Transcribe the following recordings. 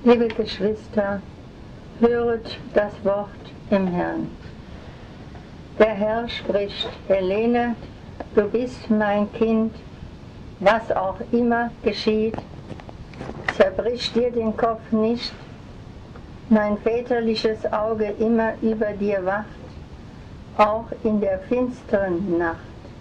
Liebe Geschwister, höret das Wort im Herrn. Der Herr spricht: Helene, du bist mein Kind, was auch immer geschieht, zerbrich dir den Kopf nicht, mein väterliches Auge immer über dir wacht, auch in der finsteren Nacht.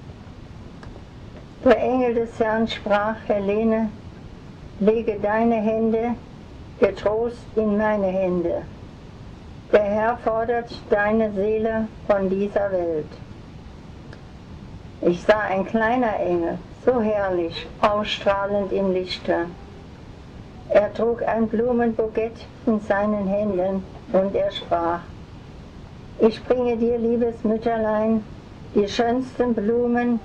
Der Engel des Herrn sprach: Helene, lege deine Hände getrost in meine Hände. Der Herr fordert deine Seele von dieser Welt. Ich sah ein kleiner Engel, so herrlich, ausstrahlend im Lichte. Er trug ein Blumenbukett in seinen Händen und er sprach: Ich bringe dir, liebes Mütterlein, die schönsten Blumen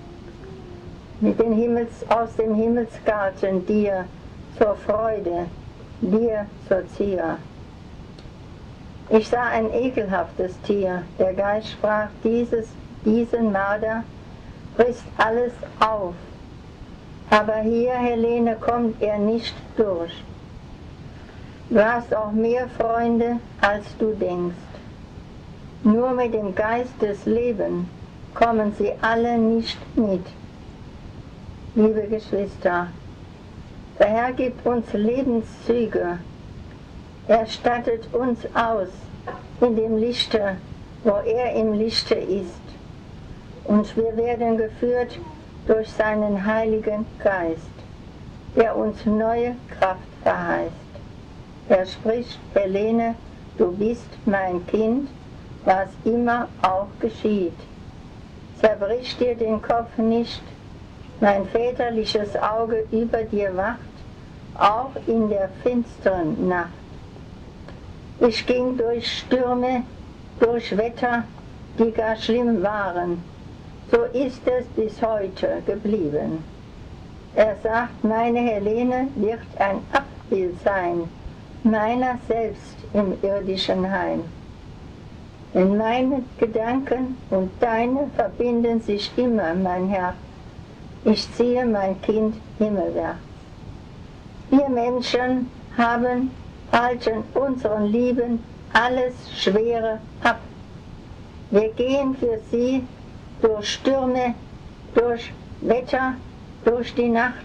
aus dem Himmelsgarten dir zur Freude, dir zur Zier. Ich sah ein ekelhaftes Tier, der Geist sprach: diesen Marder frisst alles auf. Aber hier, Helene, kommt er nicht durch. Du hast auch mehr Freunde, als du denkst. Nur mit dem Geist des Lebens kommen sie alle nicht mit. Liebe Geschwister, der Herr gibt uns Lebenszüge. Er stattet uns aus in dem Lichte, wo er im Lichte ist. Und wir werden geführt durch seinen Heiligen Geist, der uns neue Kraft verheißt. Er spricht: Helene, du bist mein Kind, was immer auch geschieht. Zerbrich dir den Kopf nicht, mein väterliches Auge über dir wacht, auch in der finsteren Nacht. Ich ging durch Stürme, durch Wetter, die gar schlimm waren. So ist es bis heute geblieben. Er sagt, meine Helene wird ein Abbild sein, meiner selbst im irdischen Heim. Denn meine Gedanken und deine verbinden sich immer, mein Herr. Ich ziehe mein Kind himmelwärts. Wir Menschen halten unseren Lieben alles Schwere ab. Wir gehen für sie durch Stürme, durch Wetter, durch die Nacht.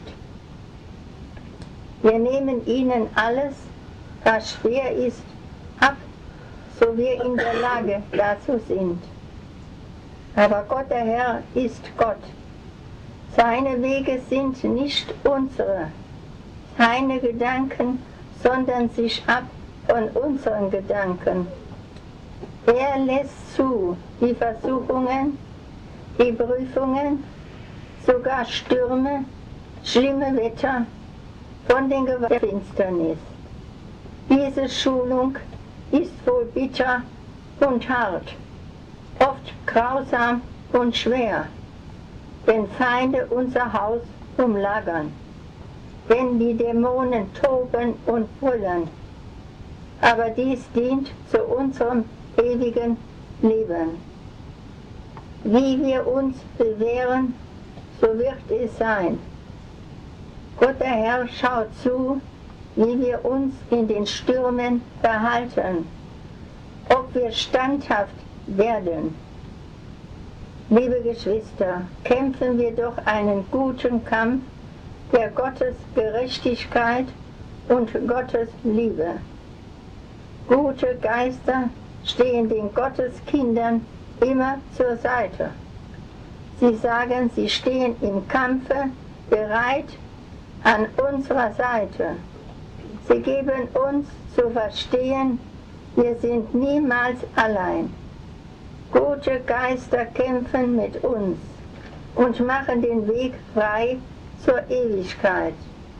Wir nehmen ihnen alles, was schwer ist, ab, so wir in der Lage dazu sind. Aber Gott, der Herr, ist Gott. Seine Wege sind nicht unsere, seine Gedanken sondern sich ab von unseren Gedanken. Er lässt zu die Versuchungen, die Prüfungen, sogar Stürme, schlimme Wetter von den Gewalten der Finsternis. Diese Schulung ist wohl bitter und hart, oft grausam und schwer, wenn Feinde unser Haus umlagern, wenn die Dämonen toben und brüllen. Aber dies dient zu unserem ewigen Leben. Wie wir uns bewähren, so wird es sein. Gott, der Herr, schaut zu, wie wir uns in den Stürmen verhalten, ob wir standhaft werden. Liebe Geschwister, kämpfen wir doch einen guten Kampf der Gottes Gerechtigkeit und Gottes Liebe. Gute Geister stehen den Gotteskindern immer zur Seite. Sie sagen, sie stehen im Kampfe bereit an unserer Seite. Sie geben uns zu verstehen, wir sind niemals allein. Gute Geister kämpfen mit uns und machen den Weg frei zur Ewigkeit.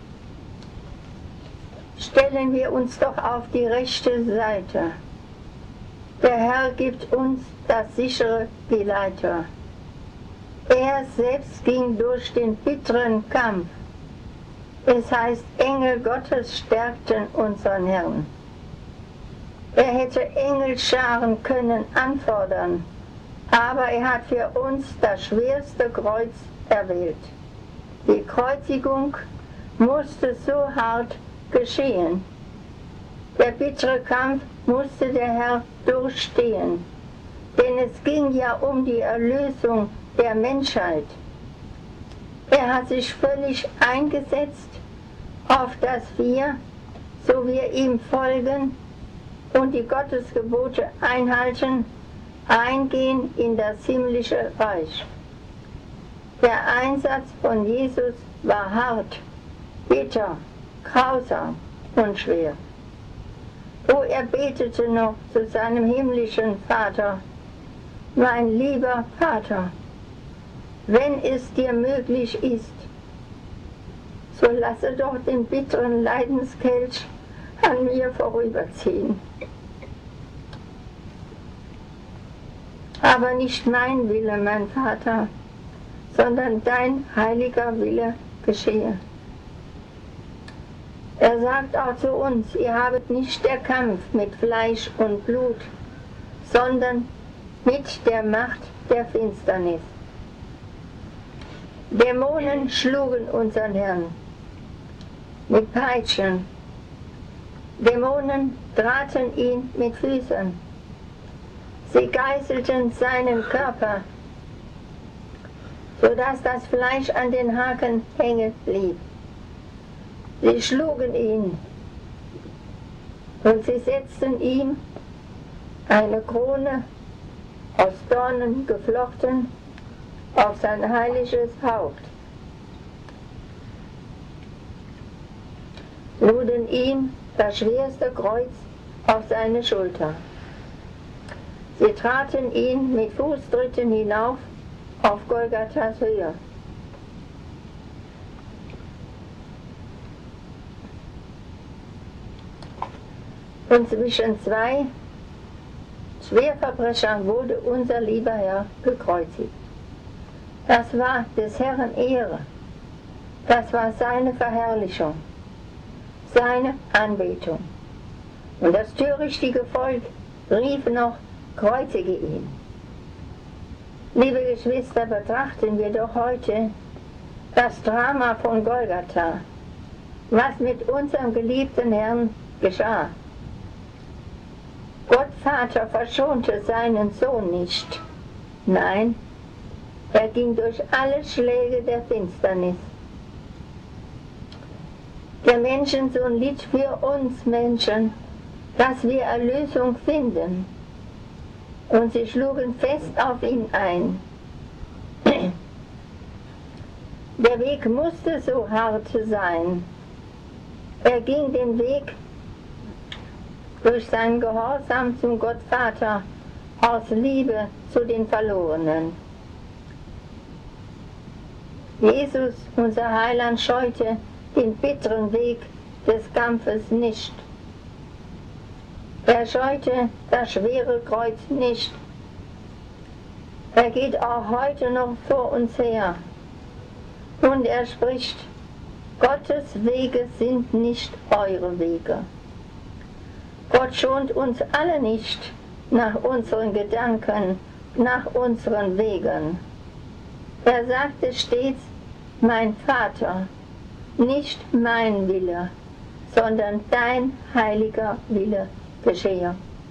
Stellen wir uns doch auf die rechte Seite. Der Herr gibt uns das sichere Geleiter. Er selbst ging durch den bitteren Kampf. Es heißt, Engel Gottes stärkten unseren Herrn. Er hätte Engelscharen können anfordern, aber er hat für uns das schwerste Kreuz erwählt. Die Kreuzigung musste so hart geschehen, Der bittere Kampf musste der Herr durchstehen, denn es ging ja um die Erlösung der Menschheit. Er hat sich völlig eingesetzt, auf dass wir, so wir ihm folgen und die Gottesgebote einhalten, eingehen in das himmlische Reich. Der Einsatz von Jesus war hart, bitter, grausam und schwer. Oh, er betete noch zu seinem himmlischen Vater: Mein lieber Vater, wenn es dir möglich ist, so lasse doch den bitteren Leidenskelch an mir vorüberziehen. Aber nicht mein Wille, mein Vater, sondern dein heiliger Wille geschehe. Er sagt auch zu uns: Ihr habet nicht der Kampf mit Fleisch und Blut, sondern mit der Macht der Finsternis. Dämonen schlugen unseren Herrn mit Peitschen. Dämonen traten ihn mit Füßen. Sie geißelten seinen Körper, sodass das Fleisch an den Haken hängen blieb. Sie schlugen ihn und sie setzten ihm eine Krone aus Dornen geflochten auf sein heiliges Haupt, luden ihm das schwerste Kreuz auf seine Schulter. Sie traten ihn mit Fußtritten hinauf auf Golgathas Höhe. Und zwischen zwei Schwerverbrechern wurde unser lieber Herr gekreuzigt. Das war des Herrn Ehre, das war seine Verherrlichung, seine Anbetung. Und das törichtige Volk rief noch: Kreuzige ihn. Liebe Geschwister, betrachten wir doch heute das Drama von Golgatha, was mit unserem geliebten Herrn geschah. Gott Vater verschonte seinen Sohn nicht. Nein, er ging durch alle Schläge der Finsternis. Der Menschensohn litt für uns Menschen, dass wir Erlösung finden. Und sie schlugen fest auf ihn ein. Der Weg musste so hart sein. Er ging den Weg durch seinen Gehorsam zum Gott Vater aus Liebe zu den Verlorenen. Jesus, unser Heiland, scheute den bitteren Weg des Kampfes nicht. Er scheute das schwere Kreuz nicht. Er geht auch heute noch vor uns her. Und er spricht: Gottes Wege sind nicht eure Wege. Gott schont uns alle nicht nach unseren Gedanken, nach unseren Wegen. Er sagte stets: Mein Vater, nicht mein Wille, sondern dein heiliger Wille geschehe.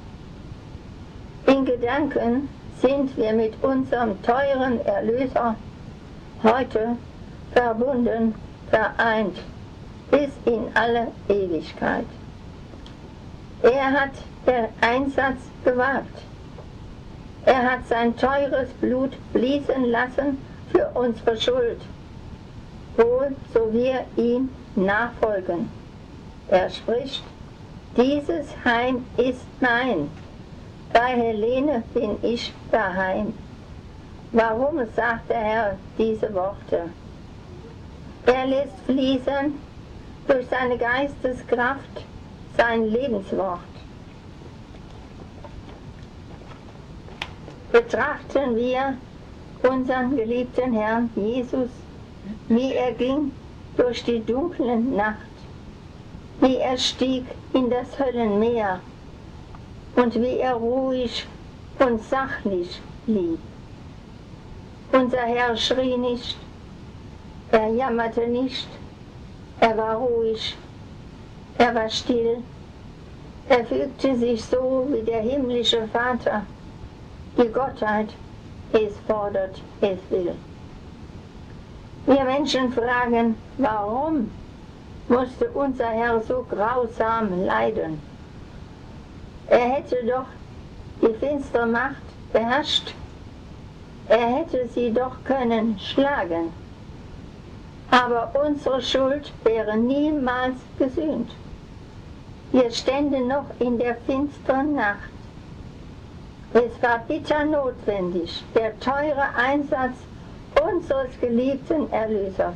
In Gedanken sind wir mit unserem teuren Erlöser heute verbunden, vereint, bis in alle Ewigkeit. Er hat den Einsatz gewagt. Er hat sein teures Blut fließen lassen für unsere Schuld, wohl so wir ihm nachfolgen. Er spricht: Dieses Heim ist mein, bei Helene bin ich daheim. Warum sagt der Herr diese Worte? Er lässt fließen durch seine Geisteskraft sein Lebenswort. Betrachten wir unseren geliebten Herrn Jesus, wie er ging durch die dunkle Nacht, wie er stieg in das Höllenmeer und wie er ruhig und sachlich blieb. Unser Herr schrie nicht, er jammerte nicht, er war ruhig, er war still, Er fügte sich so, wie der himmlische Vater die Gottheit es fordert, es will. Wir Menschen fragen, warum musste unser Herr so grausam leiden? Er hätte doch die finstere Macht beherrscht. Er hätte sie doch können schlagen. Aber unsere Schuld wäre niemals gesühnt. Wir ständen noch in der finsteren Nacht. Es war bitter notwendig, der teure Einsatz unseres geliebten Erlösers,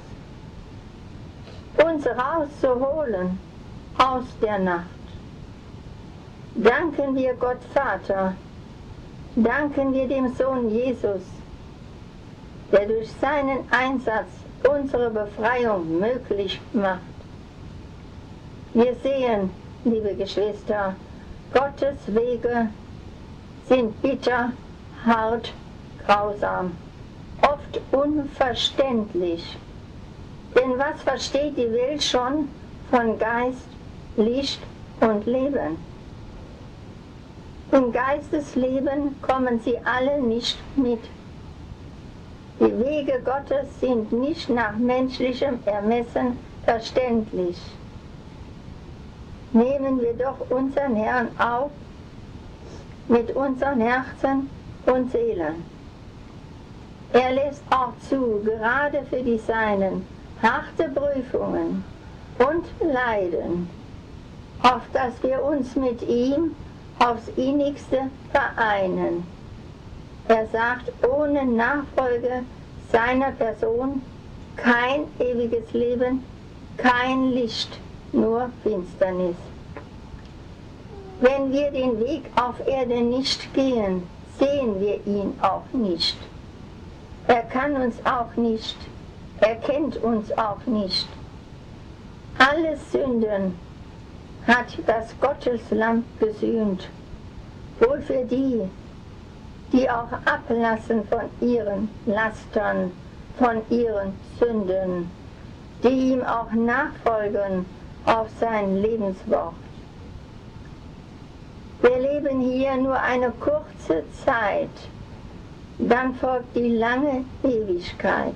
uns rauszuholen aus der Nacht. Danken wir Gott Vater, danken wir dem Sohn Jesus, der durch seinen Einsatz unsere Befreiung möglich macht. Wir sehen, liebe Geschwister, Gottes Wege sind bitter, hart, grausam, oft unverständlich. Denn was versteht die Welt schon von Geist, Licht und Leben? Im Geistesleben kommen sie alle nicht mit. Die Wege Gottes sind nicht nach menschlichem Ermessen verständlich. Nehmen wir doch unseren Herrn auf mit unseren Herzen und Seelen. Er lässt auch zu, gerade für die Seinen, harte Prüfungen und Leiden, auf dass wir uns mit ihm aufs Innigste vereinen. Er sagt, ohne Nachfolge seiner Person kein ewiges Leben, kein Licht, nur Finsternis. Wenn wir den Weg auf Erde nicht gehen, sehen wir ihn auch nicht. Er kann uns auch nicht, er kennt uns auch nicht. Alle Sünden hat das Gotteslamm gesühnt, wohl für die, die auch ablassen von ihren Lastern, von ihren Sünden, die ihm auch nachfolgen auf sein Lebenswort. Wir leben hier nur eine kurze Zeit, dann folgt die lange Ewigkeit.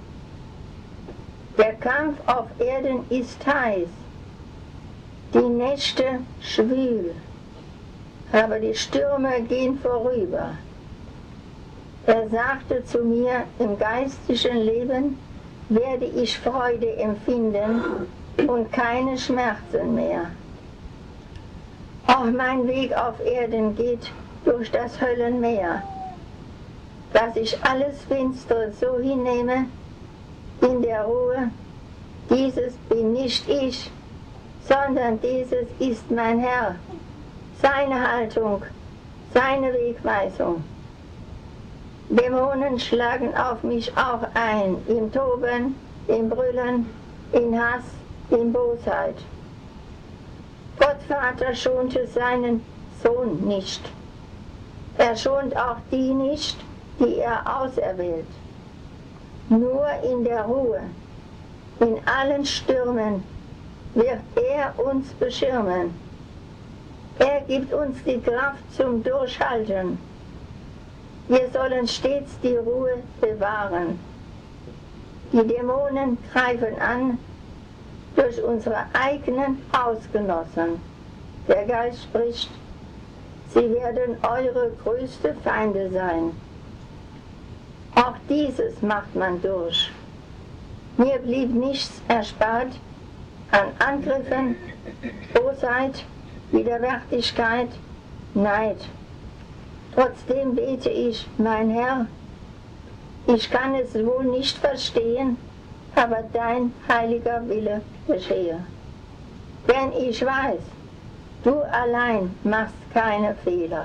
Der Kampf auf Erden ist heiß, die Nächte schwül, aber die Stürme gehen vorüber. Er sagte zu mir, im geistlichen Leben werde ich Freude empfinden und keine Schmerzen mehr. Auch mein Weg auf Erden geht durch das Höllenmeer, dass ich alles Finstere so hinnehme, in der Ruhe, dieses bin nicht ich, sondern dieses ist mein Herr, seine Haltung, seine Wegweisung. Dämonen schlagen auf mich auch ein, im Toben, im Brüllen, in Hass, in Bosheit. Gott Vater schonte seinen Sohn nicht. Er schont auch die nicht, die er auserwählt. Nur in der Ruhe, in allen Stürmen wird er uns beschirmen. Er gibt uns die Kraft zum Durchhalten. Wir sollen stets die Ruhe bewahren. Die Dämonen greifen an durch unsere eigenen Hausgenossen. Der Geist spricht, sie werden eure größte Feinde sein. Auch dieses macht man durch. Mir blieb nichts erspart an Angriffen, Bosheit, Widerwärtigkeit, Neid. Trotzdem bete ich, mein Herr, ich kann es wohl nicht verstehen, aber dein heiliger Wille geschehe. Denn ich weiß, du allein machst keine Fehler.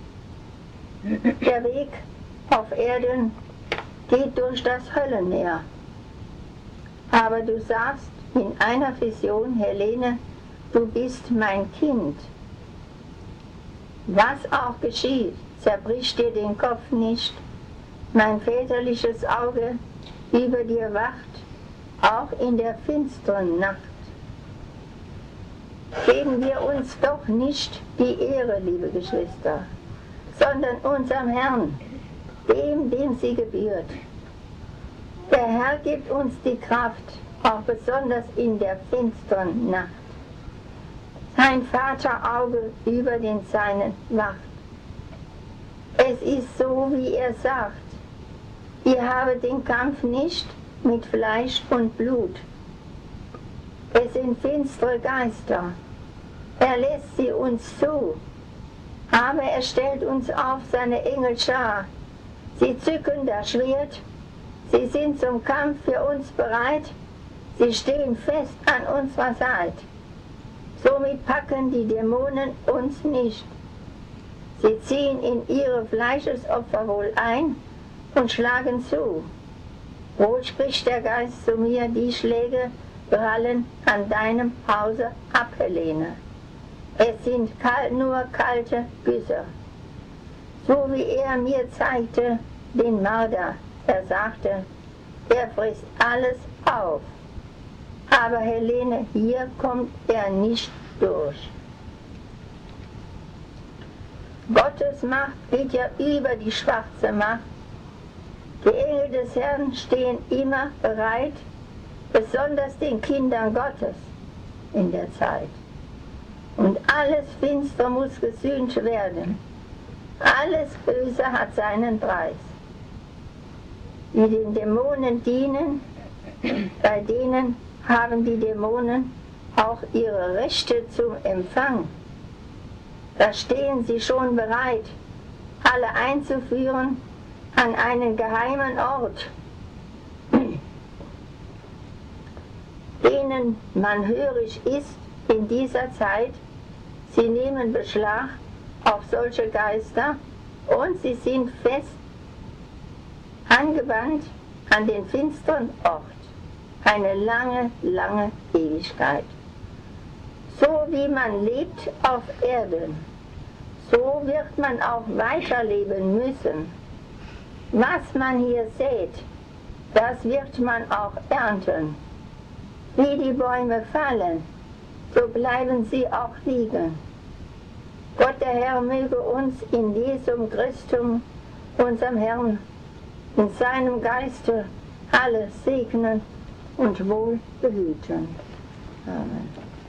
Der Weg auf Erden geht durch das Höllenmeer. Aber du sagst in einer Vision, Helene, du bist mein Kind. Was auch geschieht, zerbricht dir den Kopf nicht. Mein väterliches Auge über dir wacht, auch in der finsteren Nacht. geben wir uns doch nicht die Ehre, liebe Geschwister, sondern unserem Herrn, dem sie gebührt. Der Herr gibt uns die Kraft, auch besonders in der finsteren Nacht. Sein Vaterauge über den Seinen wacht. Es ist so, wie er sagt, ihr habet den Kampf nicht mit Fleisch und Blut. Es sind finstere Geister. Er lässt sie uns zu, aber er stellt uns auf seine Engelschar. Sie zücken das Schwert, sie sind zum Kampf für uns bereit, sie stehen fest an unserer Seite. Somit packen die Dämonen uns nicht. Sie ziehen in ihre Fleischesopfer wohl ein und schlagen zu. Wohl spricht der Geist zu mir, die Schläge prallen an deinem Hause ab, Helene. Es sind nur kalte Güsse. So wie er mir zeigte, den Mörder, er sagte, er frisst alles auf. Aber Helene, hier kommt er nicht durch. Gottes Macht geht ja über die schwarze Macht. Die Engel des Herrn stehen immer bereit, besonders den Kindern Gottes in der Zeit. Und alles Finstere muss gesühnt werden. Alles Böse hat seinen Preis. Die den Dämonen dienen, bei denen haben die Dämonen auch ihre Rechte zum Empfang. Da stehen sie schon bereit, alle einzuführen an einen geheimen Ort, denen man hörig ist in dieser Zeit. Sie nehmen Beschlag auf solche Geister und sie sind fest angewandt an den finsteren Ort, eine lange, lange Ewigkeit. So wie man lebt auf Erden, so wird man auch weiterleben müssen. Was man hier sät, das wird man auch ernten. Wie die Bäume fallen, so bleiben sie auch liegen. Gott der Herr möge uns in Jesum Christum, unserem Herrn, in seinem Geiste alle segnen und wohl behüten. Amen.